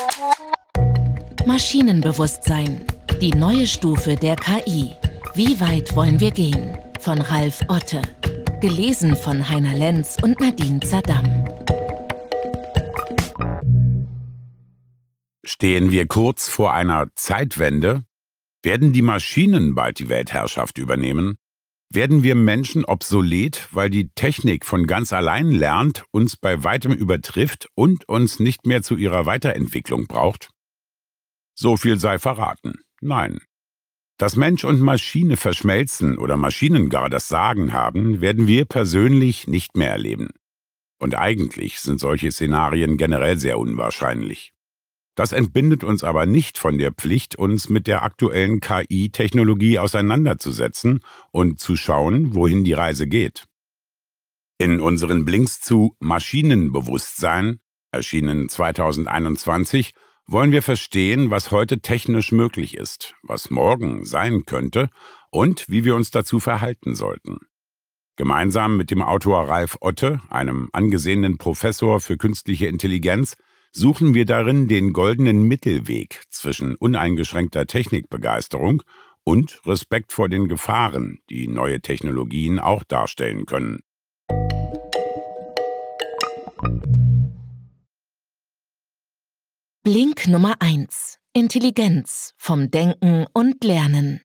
Maschinenbewusstsein, die neue Stufe der KI. Wie weit wollen wir gehen? Von Ralf Otte. Gelesen von Heiner Lenz und Nadine Zadam. Stehen wir kurz vor einer Zeitwende? Werden die Maschinen bald die Weltherrschaft übernehmen? Werden wir Menschen obsolet, weil die Technik von ganz allein lernt, uns bei weitem übertrifft und uns nicht mehr zu ihrer Weiterentwicklung braucht? So viel sei verraten. Nein. Dass Mensch und Maschine verschmelzen oder Maschinen gar das Sagen haben, werden wir persönlich nicht mehr erleben. Und eigentlich sind solche Szenarien generell sehr unwahrscheinlich. Das entbindet uns aber nicht von der Pflicht, uns mit der aktuellen KI-Technologie auseinanderzusetzen und zu schauen, wohin die Reise geht. In unseren Blinks zu Maschinenbewusstsein, erschienen 2021, wollen wir verstehen, was heute technisch möglich ist, was morgen sein könnte und wie wir uns dazu verhalten sollten. Gemeinsam mit dem Autor Ralf Otte, einem angesehenen Professor für künstliche Intelligenz, suchen wir darin den goldenen Mittelweg zwischen uneingeschränkter Technikbegeisterung und Respekt vor den Gefahren, die neue Technologien auch darstellen können. Blink Nummer 1. Intelligenz vom Denken und Lernen.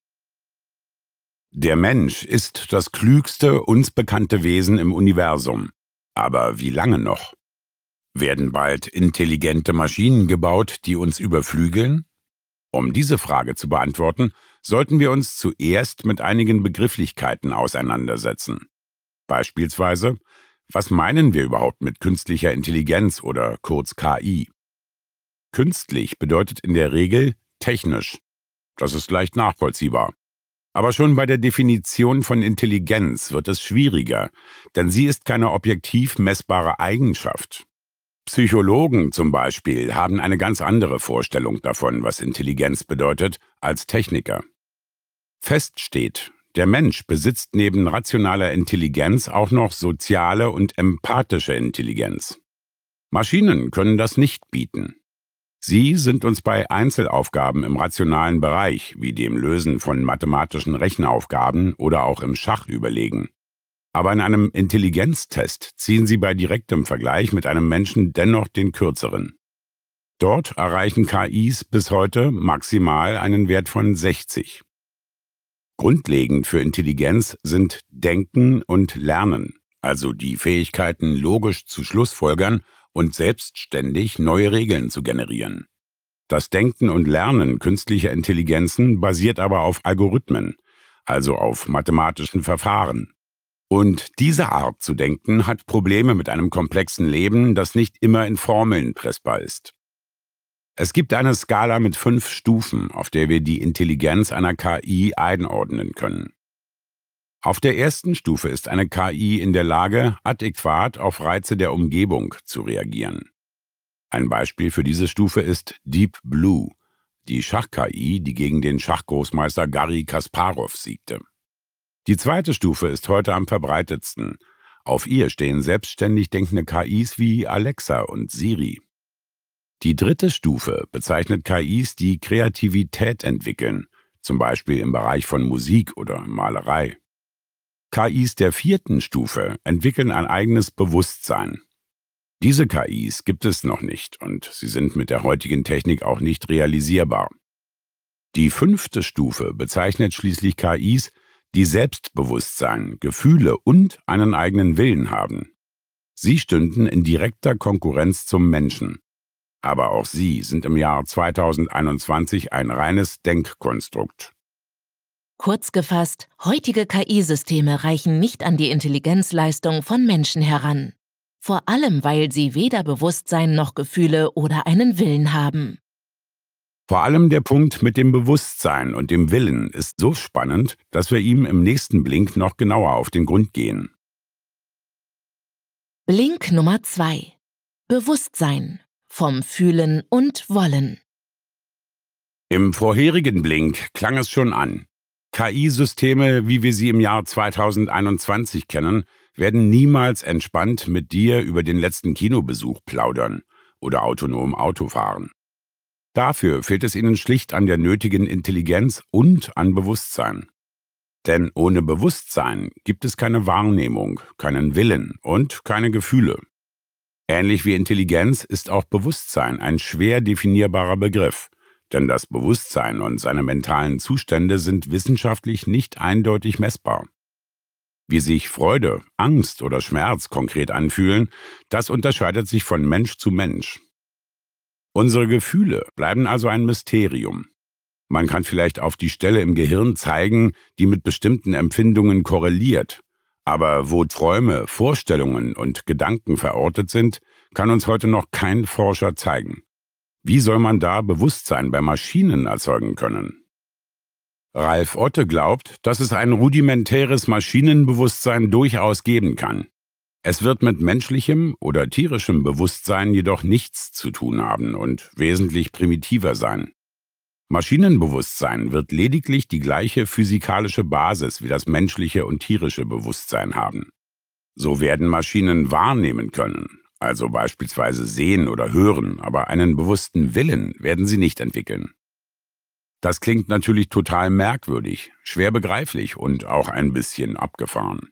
Der Mensch ist das klügste, uns bekannte Wesen im Universum. Aber wie lange noch? Werden bald intelligente Maschinen gebaut, die uns überflügeln? Um diese Frage zu beantworten, sollten wir uns zuerst mit einigen Begrifflichkeiten auseinandersetzen. Beispielsweise, was meinen wir überhaupt mit künstlicher Intelligenz oder kurz KI? Künstlich bedeutet in der Regel technisch. Das ist leicht nachvollziehbar. Aber schon bei der Definition von Intelligenz wird es schwieriger, denn sie ist keine objektiv messbare Eigenschaft. Psychologen zum Beispiel haben eine ganz andere Vorstellung davon, was Intelligenz bedeutet, als Techniker. Fest steht, der Mensch besitzt neben rationaler Intelligenz auch noch soziale und empathische Intelligenz. Maschinen können das nicht bieten. Sie sind uns bei Einzelaufgaben im rationalen Bereich, wie dem Lösen von mathematischen Rechenaufgaben oder auch im Schach, überlegen. Aber in einem Intelligenztest ziehen sie bei direktem Vergleich mit einem Menschen dennoch den kürzeren. Dort erreichen KIs bis heute maximal einen Wert von 60. Grundlegend für Intelligenz sind Denken und Lernen, also die Fähigkeiten, logisch zu schlussfolgern und selbstständig neue Regeln zu generieren. Das Denken und Lernen künstlicher Intelligenzen basiert aber auf Algorithmen, also auf mathematischen Verfahren. Und diese Art zu denken hat Probleme mit einem komplexen Leben, das nicht immer in Formeln pressbar ist. Es gibt eine Skala mit 5 Stufen, auf der wir die Intelligenz einer KI einordnen können. Auf der ersten Stufe ist eine KI in der Lage, adäquat auf Reize der Umgebung zu reagieren. Ein Beispiel für diese Stufe ist Deep Blue, die Schach-KI, die gegen den Schachgroßmeister Garry Kasparow siegte. Die zweite Stufe ist heute am verbreitetsten. Auf ihr stehen selbstständig denkende KIs wie Alexa und Siri. Die dritte Stufe bezeichnet KIs, die Kreativität entwickeln, zum Beispiel im Bereich von Musik oder Malerei. KIs der vierten Stufe entwickeln ein eigenes Bewusstsein. Diese KIs gibt es noch nicht und sie sind mit der heutigen Technik auch nicht realisierbar. Die fünfte Stufe bezeichnet schließlich KIs, die Selbstbewusstsein, Gefühle und einen eigenen Willen haben. Sie stünden in direkter Konkurrenz zum Menschen. Aber auch sie sind im Jahr 2021 ein reines Denkkonstrukt. Kurz gefasst, heutige KI-Systeme reichen nicht an die Intelligenzleistung von Menschen heran. Vor allem, weil sie weder Bewusstsein noch Gefühle oder einen Willen haben. Vor allem der Punkt mit dem Bewusstsein und dem Willen ist so spannend, dass wir ihm im nächsten Blink noch genauer auf den Grund gehen. Blink Nummer 2. Bewusstsein vom Fühlen und Wollen. Im vorherigen Blink klang es schon an. KI-Systeme, wie wir sie im Jahr 2021 kennen, werden niemals entspannt mit dir über den letzten Kinobesuch plaudern oder autonom Auto fahren. Dafür fehlt es ihnen schlicht an der nötigen Intelligenz und an Bewusstsein. Denn ohne Bewusstsein gibt es keine Wahrnehmung, keinen Willen und keine Gefühle. Ähnlich wie Intelligenz ist auch Bewusstsein ein schwer definierbarer Begriff, denn das Bewusstsein und seine mentalen Zustände sind wissenschaftlich nicht eindeutig messbar. Wie sich Freude, Angst oder Schmerz konkret anfühlen, das unterscheidet sich von Mensch zu Mensch. Unsere Gefühle bleiben also ein Mysterium. Man kann vielleicht auf die Stelle im Gehirn zeigen, die mit bestimmten Empfindungen korreliert. Aber wo Träume, Vorstellungen und Gedanken verortet sind, kann uns heute noch kein Forscher zeigen. Wie soll man da Bewusstsein bei Maschinen erzeugen können? Ralf Otte glaubt, dass es ein rudimentäres Maschinenbewusstsein durchaus geben kann. Es wird mit menschlichem oder tierischem Bewusstsein jedoch nichts zu tun haben und wesentlich primitiver sein. Maschinenbewusstsein wird lediglich die gleiche physikalische Basis wie das menschliche und tierische Bewusstsein haben. So werden Maschinen wahrnehmen können, also beispielsweise sehen oder hören, aber einen bewussten Willen werden sie nicht entwickeln. Das klingt natürlich total merkwürdig, schwer begreiflich und auch ein bisschen abgefahren.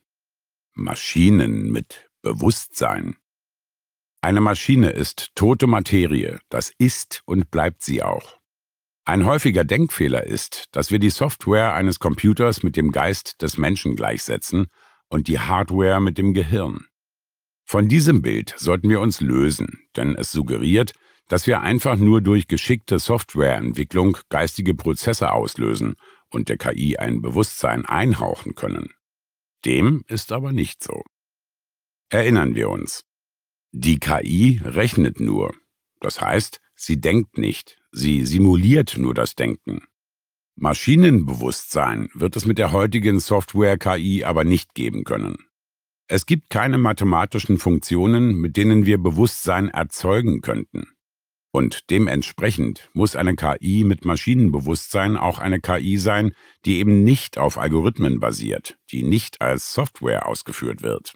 Maschinen mit Bewusstsein. Eine Maschine ist tote Materie, das ist und bleibt sie auch. Ein häufiger Denkfehler ist, dass wir die Software eines Computers mit dem Geist des Menschen gleichsetzen und die Hardware mit dem Gehirn. Von diesem Bild sollten wir uns lösen, denn es suggeriert, dass wir einfach nur durch geschickte Softwareentwicklung geistige Prozesse auslösen und der KI ein Bewusstsein einhauchen können. Dem ist aber nicht so. Erinnern wir uns. Die KI rechnet nur. Das heißt, sie denkt nicht, sie simuliert nur das Denken. Maschinenbewusstsein wird es mit der heutigen Software-KI aber nicht geben können. Es gibt keine mathematischen Funktionen, mit denen wir Bewusstsein erzeugen könnten. Und dementsprechend muss eine KI mit Maschinenbewusstsein auch eine KI sein, die eben nicht auf Algorithmen basiert, die nicht als Software ausgeführt wird.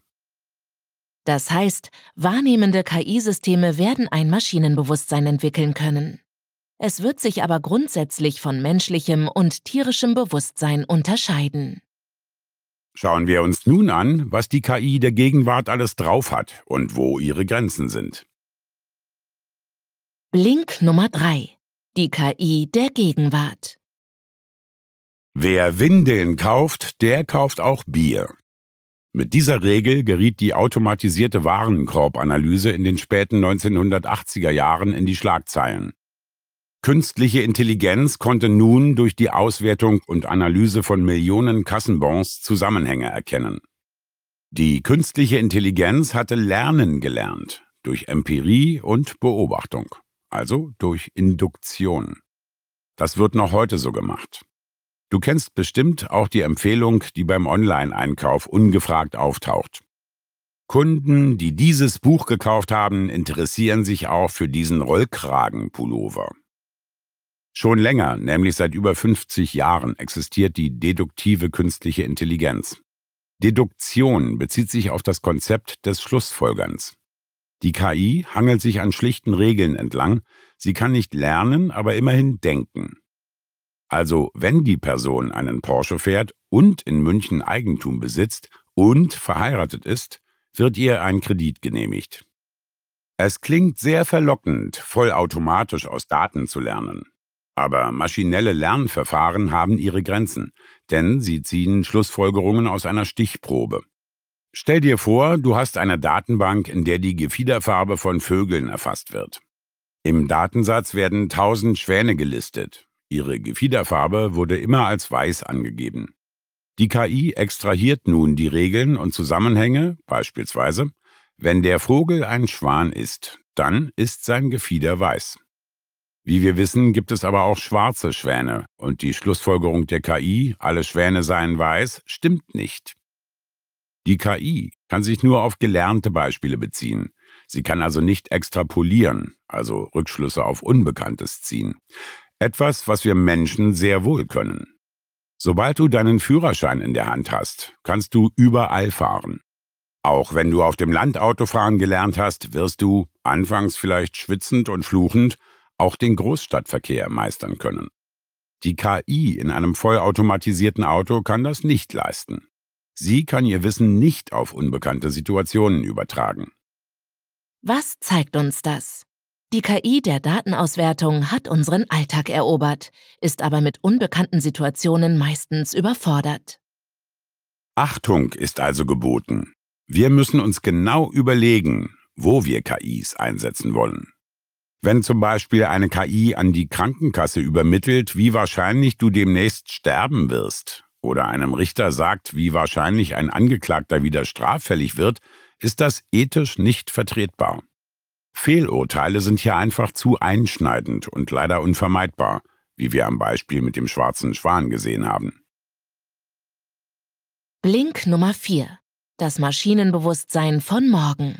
Das heißt, wahrnehmende KI-Systeme werden ein Maschinenbewusstsein entwickeln können. Es wird sich aber grundsätzlich von menschlichem und tierischem Bewusstsein unterscheiden. Schauen wir uns nun an, was die KI der Gegenwart alles drauf hat und wo ihre Grenzen sind. Blink Nummer 3. Die KI der Gegenwart. Wer Windeln kauft, der kauft auch Bier. Mit dieser Regel geriet die automatisierte Warenkorbanalyse in den späten 1980er Jahren in die Schlagzeilen. Künstliche Intelligenz konnte nun durch die Auswertung und Analyse von Millionen Kassenbons Zusammenhänge erkennen. Die künstliche Intelligenz hatte lernen gelernt, durch Empirie und Beobachtung, also durch Induktion. Das wird noch heute so gemacht. Du kennst bestimmt auch die Empfehlung, die beim Online-Einkauf ungefragt auftaucht. Kunden, die dieses Buch gekauft haben, interessieren sich auch für diesen Rollkragenpullover. Schon länger, nämlich seit über 50 Jahren, existiert die deduktive künstliche Intelligenz. Deduktion bezieht sich auf das Konzept des Schlussfolgerns. Die KI hangelt sich an schlichten Regeln entlang, sie kann nicht lernen, aber immerhin denken. Also wenn die Person einen Porsche fährt und in München Eigentum besitzt und verheiratet ist, wird ihr ein Kredit genehmigt. Es klingt sehr verlockend, vollautomatisch aus Daten zu lernen. Aber maschinelle Lernverfahren haben ihre Grenzen, denn sie ziehen Schlussfolgerungen aus einer Stichprobe. Stell dir vor, du hast eine Datenbank, in der die Gefiederfarbe von Vögeln erfasst wird. Im Datensatz werden 1000 Schwäne gelistet. Ihre Gefiederfarbe wurde immer als weiß angegeben. Die KI extrahiert nun die Regeln und Zusammenhänge, beispielsweise, wenn der Vogel ein Schwan ist, dann ist sein Gefieder weiß. Wie wir wissen, gibt es aber auch schwarze Schwäne und die Schlussfolgerung der KI, alle Schwäne seien weiß, stimmt nicht. Die KI kann sich nur auf gelernte Beispiele beziehen. Sie kann also nicht extrapolieren, also Rückschlüsse auf Unbekanntes ziehen. Etwas, was wir Menschen sehr wohl können. Sobald du deinen Führerschein in der Hand hast, kannst du überall fahren. Auch wenn du auf dem Land Autofahren gelernt hast, wirst du, anfangs vielleicht schwitzend und fluchend, auch den Großstadtverkehr meistern können. Die KI in einem vollautomatisierten Auto kann das nicht leisten. Sie kann ihr Wissen nicht auf unbekannte Situationen übertragen. Was zeigt uns das? Die KI der Datenauswertung hat unseren Alltag erobert, ist aber mit unbekannten Situationen meistens überfordert. Achtung ist also geboten. Wir müssen uns genau überlegen, wo wir KIs einsetzen wollen. Wenn zum Beispiel eine KI an die Krankenkasse übermittelt, wie wahrscheinlich du demnächst sterben wirst, oder einem Richter sagt, wie wahrscheinlich ein Angeklagter wieder straffällig wird, ist das ethisch nicht vertretbar. Fehlurteile sind hier einfach zu einschneidend und leider unvermeidbar, wie wir am Beispiel mit dem schwarzen Schwan gesehen haben. Blink Nummer 4. Das Maschinenbewusstsein von morgen.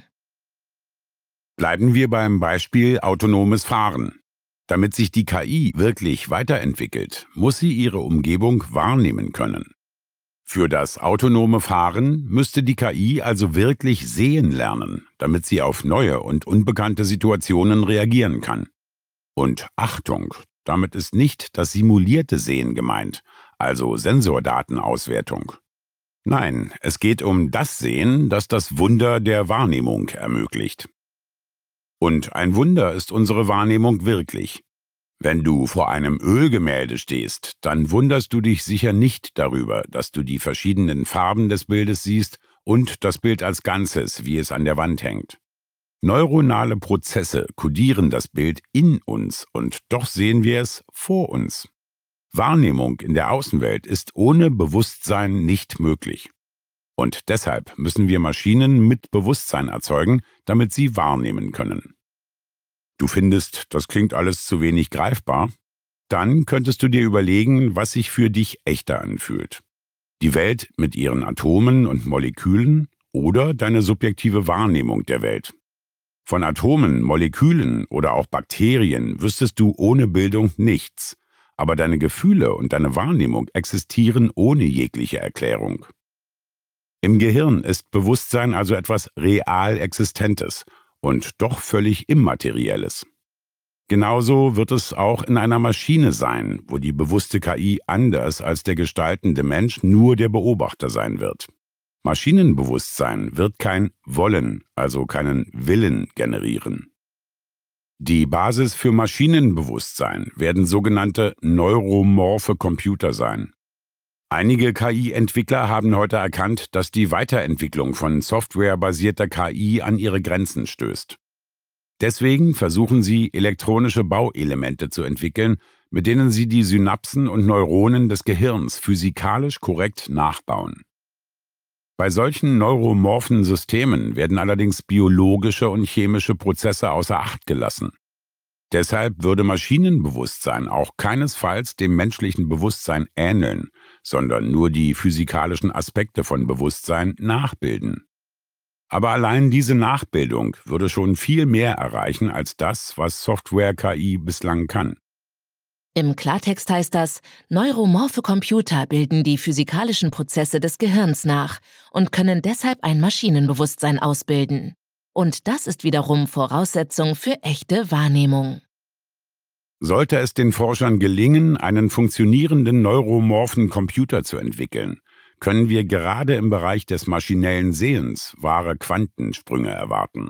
Bleiben wir beim Beispiel autonomes Fahren. Damit sich die KI wirklich weiterentwickelt, muss sie ihre Umgebung wahrnehmen können. Für das autonome Fahren müsste die KI also wirklich sehen lernen, damit sie auf neue und unbekannte Situationen reagieren kann. Und Achtung, damit ist nicht das simulierte Sehen gemeint, also Sensordatenauswertung. Nein, es geht um das Sehen, das das Wunder der Wahrnehmung ermöglicht. Und ein Wunder ist unsere Wahrnehmung wirklich. Wenn du vor einem Ölgemälde stehst, dann wunderst du dich sicher nicht darüber, dass du die verschiedenen Farben des Bildes siehst und das Bild als Ganzes, wie es an der Wand hängt. Neuronale Prozesse kodieren das Bild in uns und doch sehen wir es vor uns. Wahrnehmung in der Außenwelt ist ohne Bewusstsein nicht möglich. Und deshalb müssen wir Maschinen mit Bewusstsein erzeugen, damit sie wahrnehmen können. Du findest, das klingt alles zu wenig greifbar? Dann könntest du dir überlegen, was sich für dich echter anfühlt. Die Welt mit ihren Atomen und Molekülen oder deine subjektive Wahrnehmung der Welt. Von Atomen, Molekülen oder auch Bakterien wüsstest du ohne Bildung nichts, aber deine Gefühle und deine Wahrnehmung existieren ohne jegliche Erklärung. Im Gehirn ist Bewusstsein also etwas real Existentes und doch völlig Immaterielles. Genauso wird es auch in einer Maschine sein, wo die bewusste KI anders als der gestaltende Mensch nur der Beobachter sein wird. Maschinenbewusstsein wird kein Wollen, also keinen Willen generieren. Die Basis für Maschinenbewusstsein werden sogenannte neuromorphe Computer sein. Einige KI-Entwickler haben heute erkannt, dass die Weiterentwicklung von softwarebasierter KI an ihre Grenzen stößt. Deswegen versuchen sie, elektronische Bauelemente zu entwickeln, mit denen sie die Synapsen und Neuronen des Gehirns physikalisch korrekt nachbauen. Bei solchen neuromorphen Systemen werden allerdings biologische und chemische Prozesse außer Acht gelassen. Deshalb würde Maschinenbewusstsein auch keinesfalls dem menschlichen Bewusstsein ähneln, sondern nur die physikalischen Aspekte von Bewusstsein nachbilden. Aber allein diese Nachbildung würde schon viel mehr erreichen als das, was Software-KI bislang kann. Im Klartext heißt das, neuromorphe Computer bilden die physikalischen Prozesse des Gehirns nach und können deshalb ein Maschinenbewusstsein ausbilden. Und das ist wiederum Voraussetzung für echte Wahrnehmung. Sollte es den Forschern gelingen, einen funktionierenden neuromorphen Computer zu entwickeln, können wir gerade im Bereich des maschinellen Sehens wahre Quantensprünge erwarten.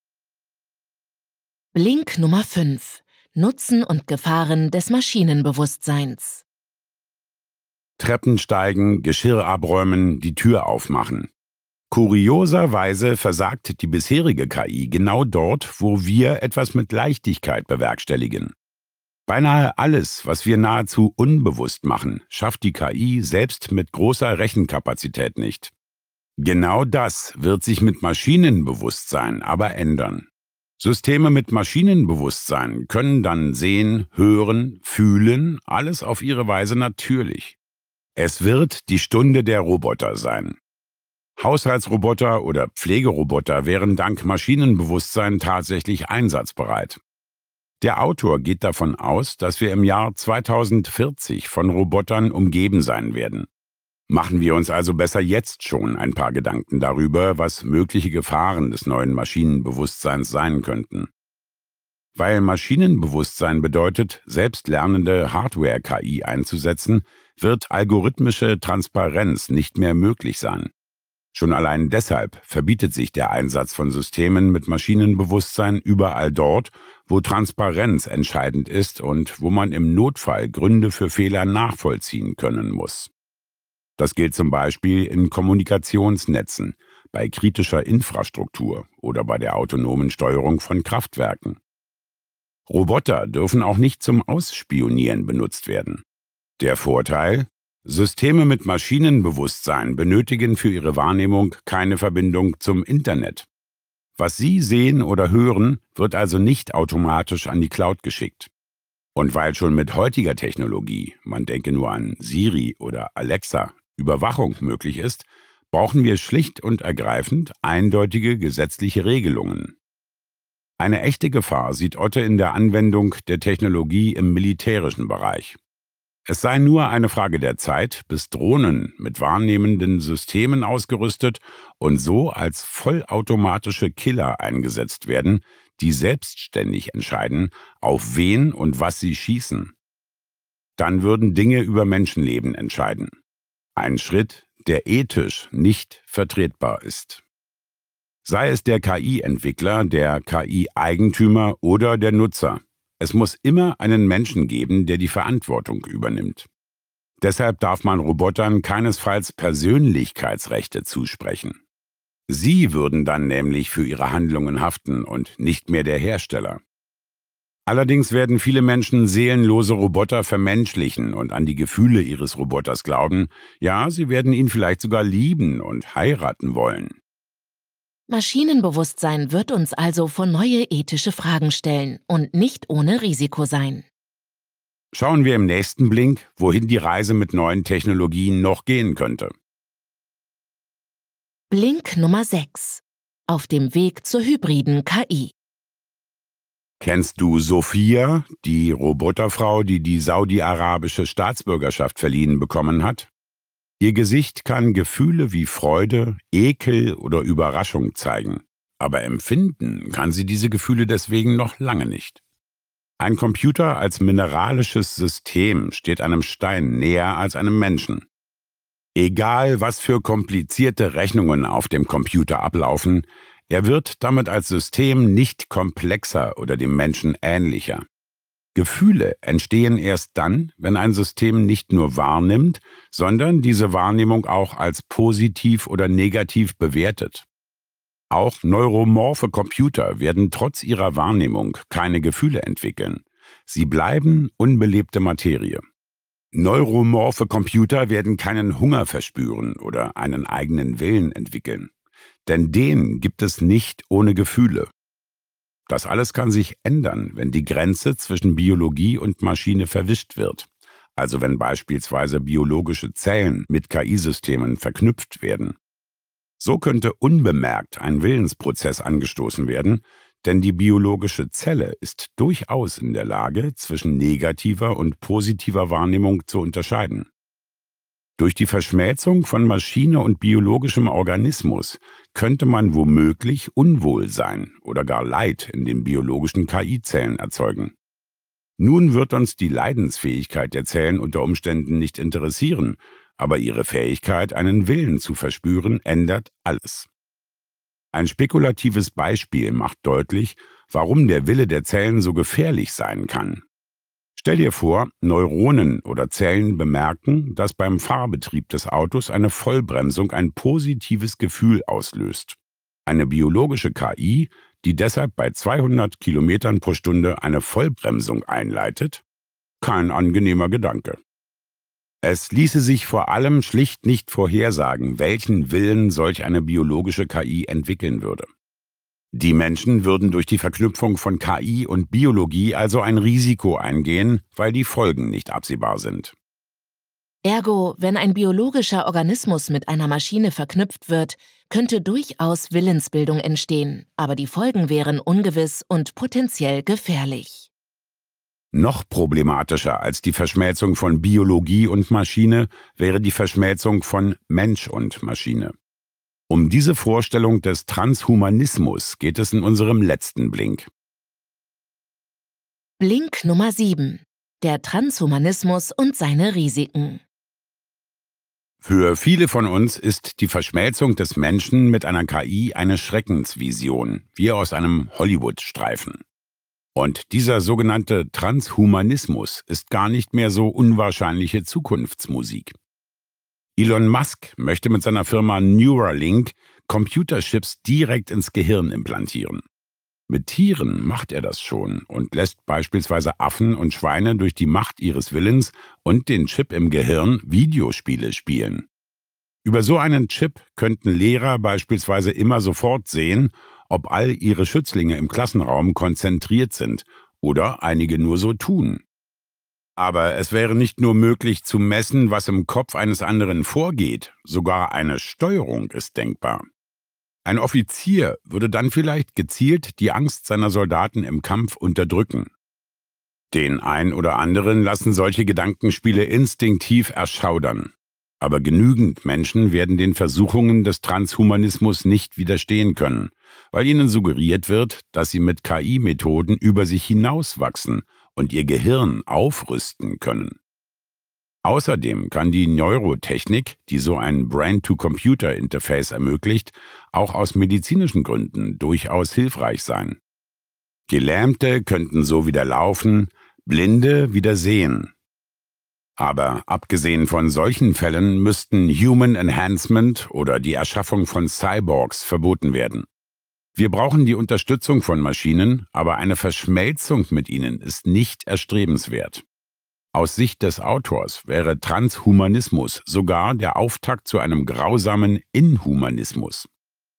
Blink Nummer 5. Nutzen und Gefahren des Maschinenbewusstseins. Treppen steigen, Geschirr abräumen, die Tür aufmachen. Kurioserweise versagt die bisherige KI genau dort, wo wir etwas mit Leichtigkeit bewerkstelligen. Beinahe alles, was wir nahezu unbewusst machen, schafft die KI selbst mit großer Rechenkapazität nicht. Genau das wird sich mit Maschinenbewusstsein aber ändern. Systeme mit Maschinenbewusstsein können dann sehen, hören, fühlen, alles auf ihre Weise natürlich. Es wird die Stunde der Roboter sein. Haushaltsroboter oder Pflegeroboter wären dank Maschinenbewusstsein tatsächlich einsatzbereit. Der Autor geht davon aus, dass wir im Jahr 2040 von Robotern umgeben sein werden. Machen wir uns also besser jetzt schon ein paar Gedanken darüber, was mögliche Gefahren des neuen Maschinenbewusstseins sein könnten. Weil Maschinenbewusstsein bedeutet, selbstlernende Hardware-KI einzusetzen, wird algorithmische Transparenz nicht mehr möglich sein. Schon allein deshalb verbietet sich der Einsatz von Systemen mit Maschinenbewusstsein überall dort, wo Transparenz entscheidend ist und wo man im Notfall Gründe für Fehler nachvollziehen können muss. Das gilt zum Beispiel in Kommunikationsnetzen, bei kritischer Infrastruktur oder bei der autonomen Steuerung von Kraftwerken. Roboter dürfen auch nicht zum Ausspionieren benutzt werden. Der Vorteil: Systeme mit Maschinenbewusstsein benötigen für ihre Wahrnehmung keine Verbindung zum Internet. Was Sie sehen oder hören, wird also nicht automatisch an die Cloud geschickt. Und weil schon mit heutiger Technologie, man denke nur an Siri oder Alexa, Überwachung möglich ist, brauchen wir schlicht und ergreifend eindeutige gesetzliche Regelungen. Eine echte Gefahr sieht Otte in der Anwendung der Technologie im militärischen Bereich. Es sei nur eine Frage der Zeit, bis Drohnen mit wahrnehmenden Systemen ausgerüstet und so als vollautomatische Killer eingesetzt werden, die selbstständig entscheiden, auf wen und was sie schießen. Dann würden Dinge über Menschenleben entscheiden. Ein Schritt, der ethisch nicht vertretbar ist. Sei es der KI-Entwickler, der KI-Eigentümer oder der Nutzer. Es muss immer einen Menschen geben, der die Verantwortung übernimmt. Deshalb darf man Robotern keinesfalls Persönlichkeitsrechte zusprechen. Sie würden dann nämlich für ihre Handlungen haften und nicht mehr der Hersteller. Allerdings werden viele Menschen seelenlose Roboter vermenschlichen und an die Gefühle ihres Roboters glauben. Ja, sie werden ihn vielleicht sogar lieben und heiraten wollen. Maschinenbewusstsein wird uns also vor neue ethische Fragen stellen und nicht ohne Risiko sein. Schauen wir im nächsten Blink, wohin die Reise mit neuen Technologien noch gehen könnte. Blink Nummer 6. Auf dem Weg zur hybriden KI. Kennst du Sophia, die Roboterfrau, die die saudi-arabische Staatsbürgerschaft verliehen bekommen hat? Ihr Gesicht kann Gefühle wie Freude, Ekel oder Überraschung zeigen, aber empfinden kann sie diese Gefühle deswegen noch lange nicht. Ein Computer als mineralisches System steht einem Stein näher als einem Menschen. Egal, was für komplizierte Rechnungen auf dem Computer ablaufen, er wird damit als System nicht komplexer oder dem Menschen ähnlicher. Gefühle entstehen erst dann, wenn ein System nicht nur wahrnimmt, sondern diese Wahrnehmung auch als positiv oder negativ bewertet. Auch neuromorphe Computer werden trotz ihrer Wahrnehmung keine Gefühle entwickeln. Sie bleiben unbelebte Materie. Neuromorphe Computer werden keinen Hunger verspüren oder einen eigenen Willen entwickeln. Denn den gibt es nicht ohne Gefühle. Das alles kann sich ändern, wenn die Grenze zwischen Biologie und Maschine verwischt wird. Also wenn beispielsweise biologische Zellen mit KI-Systemen verknüpft werden. So könnte unbemerkt ein Willensprozess angestoßen werden, denn die biologische Zelle ist durchaus in der Lage, zwischen negativer und positiver Wahrnehmung zu unterscheiden. Durch die Verschmelzung von Maschine und biologischem Organismus könnte man womöglich Unwohlsein oder gar Leid in den biologischen KI-Zellen erzeugen. Nun wird uns die Leidensfähigkeit der Zellen unter Umständen nicht interessieren, aber ihre Fähigkeit, einen Willen zu verspüren, ändert alles. Ein spekulatives Beispiel macht deutlich, warum der Wille der Zellen so gefährlich sein kann. Stell dir vor, Neuronen oder Zellen bemerken, dass beim Fahrbetrieb des Autos eine Vollbremsung ein positives Gefühl auslöst. Eine biologische KI, die deshalb bei 200 Kilometern pro Stunde eine Vollbremsung einleitet? Kein angenehmer Gedanke. Es ließe sich vor allem schlicht nicht vorhersagen, welchen Willen solch eine biologische KI entwickeln würde. Die Menschen würden durch die Verknüpfung von KI und Biologie also ein Risiko eingehen, weil die Folgen nicht absehbar sind. Ergo, wenn ein biologischer Organismus mit einer Maschine verknüpft wird, könnte durchaus Willensbildung entstehen, aber die Folgen wären ungewiss und potenziell gefährlich. Noch problematischer als die Verschmelzung von Biologie und Maschine wäre die Verschmelzung von Mensch und Maschine. Um diese Vorstellung des Transhumanismus geht es in unserem letzten Blink. Blink Nummer 7. Der Transhumanismus und seine Risiken. Für viele von uns ist die Verschmelzung des Menschen mit einer KI eine Schreckensvision, wie aus einem Hollywood-Streifen. Und dieser sogenannte Transhumanismus ist gar nicht mehr so unwahrscheinliche Zukunftsmusik. Elon Musk möchte mit seiner Firma Neuralink Computerchips direkt ins Gehirn implantieren. Mit Tieren macht er das schon und lässt beispielsweise Affen und Schweine durch die Macht ihres Willens und den Chip im Gehirn Videospiele spielen. Über so einen Chip könnten Lehrer beispielsweise immer sofort sehen, ob all ihre Schützlinge im Klassenraum konzentriert sind oder einige nur so tun. Aber es wäre nicht nur möglich zu messen, was im Kopf eines anderen vorgeht, sogar eine Steuerung ist denkbar. Ein Offizier würde dann vielleicht gezielt die Angst seiner Soldaten im Kampf unterdrücken. Den ein oder anderen lassen solche Gedankenspiele instinktiv erschaudern. Aber genügend Menschen werden den Versuchungen des Transhumanismus nicht widerstehen können, weil ihnen suggeriert wird, dass sie mit KI-Methoden über sich hinauswachsen und ihr Gehirn aufrüsten können. Außerdem kann die Neurotechnik, die so ein Brain-to-Computer-Interface ermöglicht, auch aus medizinischen Gründen durchaus hilfreich sein. Gelähmte könnten so wieder laufen, Blinde wieder sehen. Aber abgesehen von solchen Fällen müssten Human Enhancement oder die Erschaffung von Cyborgs verboten werden. Wir brauchen die Unterstützung von Maschinen, aber eine Verschmelzung mit ihnen ist nicht erstrebenswert. Aus Sicht des Autors wäre Transhumanismus sogar der Auftakt zu einem grausamen Inhumanismus.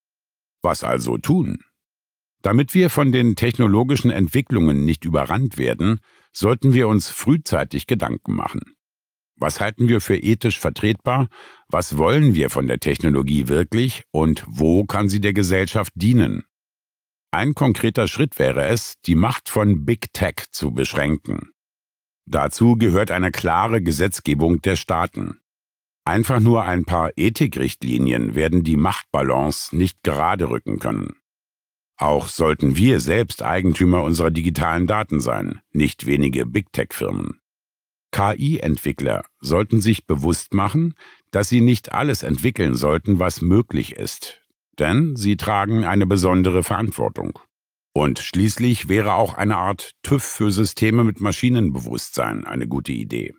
Was also tun? Damit wir von den technologischen Entwicklungen nicht überrannt werden, sollten wir uns frühzeitig Gedanken machen. Was halten wir für ethisch vertretbar? Was wollen wir von der Technologie wirklich? Und wo kann sie der Gesellschaft dienen? Ein konkreter Schritt wäre es, die Macht von Big Tech zu beschränken. Dazu gehört eine klare Gesetzgebung der Staaten. Einfach nur ein paar Ethikrichtlinien werden die Machtbalance nicht gerade rücken können. Auch sollten wir selbst Eigentümer unserer digitalen Daten sein, nicht wenige Big Tech-Firmen. KI-Entwickler sollten sich bewusst machen, dass sie nicht alles entwickeln sollten, was möglich ist, denn sie tragen eine besondere Verantwortung. Und schließlich wäre auch eine Art TÜV für Systeme mit Maschinenbewusstsein eine gute Idee.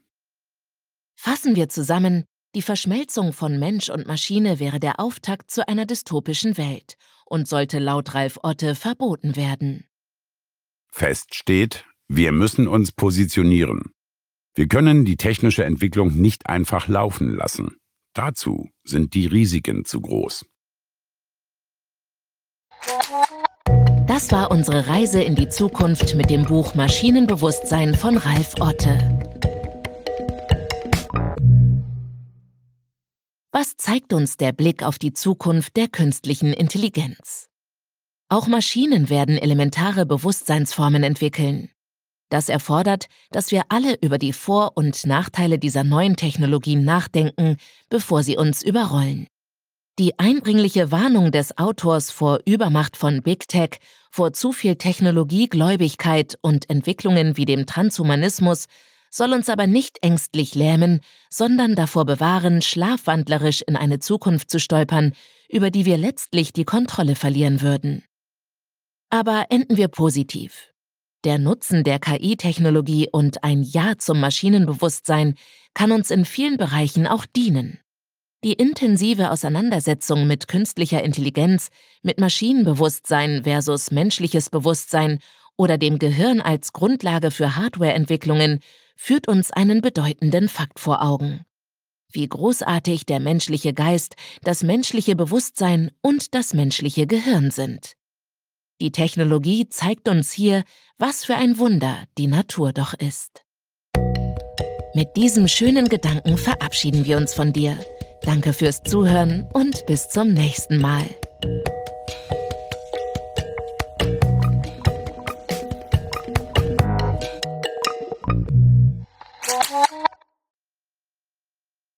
Fassen wir zusammen, die Verschmelzung von Mensch und Maschine wäre der Auftakt zu einer dystopischen Welt und sollte laut Ralf Otte verboten werden. Fest steht, wir müssen uns positionieren. Wir können die technische Entwicklung nicht einfach laufen lassen. Dazu sind die Risiken zu groß. Das war unsere Reise in die Zukunft mit dem Buch Maschinenbewusstsein von Ralf Otte. Was zeigt uns der Blick auf die Zukunft der künstlichen Intelligenz? Auch Maschinen werden elementare Bewusstseinsformen entwickeln. Das erfordert, dass wir alle über die Vor- und Nachteile dieser neuen Technologien nachdenken, bevor sie uns überrollen. Die eindringliche Warnung des Autors vor Übermacht von Big Tech, vor zu viel Technologiegläubigkeit und Entwicklungen wie dem Transhumanismus soll uns aber nicht ängstlich lähmen, sondern davor bewahren, schlafwandlerisch in eine Zukunft zu stolpern, über die wir letztlich die Kontrolle verlieren würden. Aber enden wir positiv. Der Nutzen der KI-Technologie und ein Ja zum Maschinenbewusstsein kann uns in vielen Bereichen auch dienen. Die intensive Auseinandersetzung mit künstlicher Intelligenz, mit Maschinenbewusstsein versus menschliches Bewusstsein oder dem Gehirn als Grundlage für Hardwareentwicklungen führt uns einen bedeutenden Fakt vor Augen. Wie großartig der menschliche Geist, das menschliche Bewusstsein und das menschliche Gehirn sind. Die Technologie zeigt uns hier, was für ein Wunder die Natur doch ist. Mit diesem schönen Gedanken verabschieden wir uns von dir. Danke fürs Zuhören und bis zum nächsten Mal.